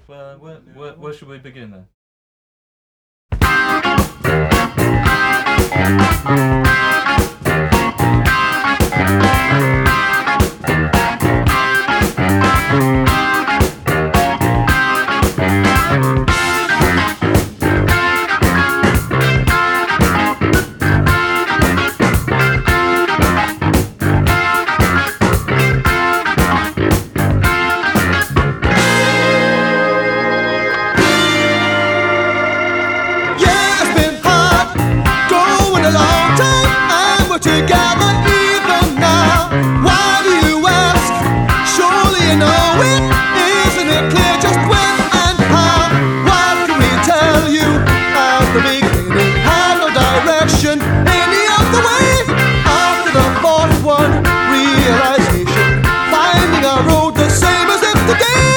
Where should we begin then? Together even now. Why do you ask? Surely you know it. Isn't it clear just when and how? What can we tell you at the beginning? Had no direction any other way. After the fourth one, realization, finding our road the same as if today.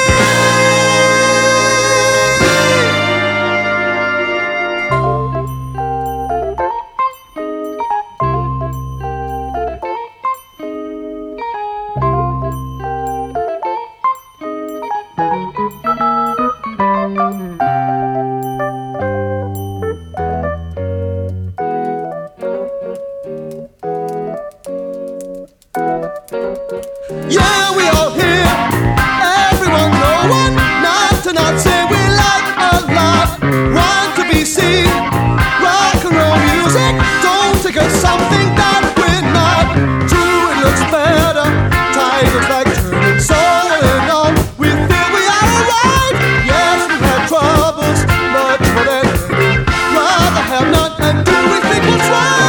Yeah, we all hear everyone, no one, not to not say we like a lot. Want to be seen, rock and roll music. Don't take us something that we're not. True, it looks better. Time looks like turning. So in all, we feel we are alright. Yes, we had troubles, much more than any. Rather have none and do we think what's right.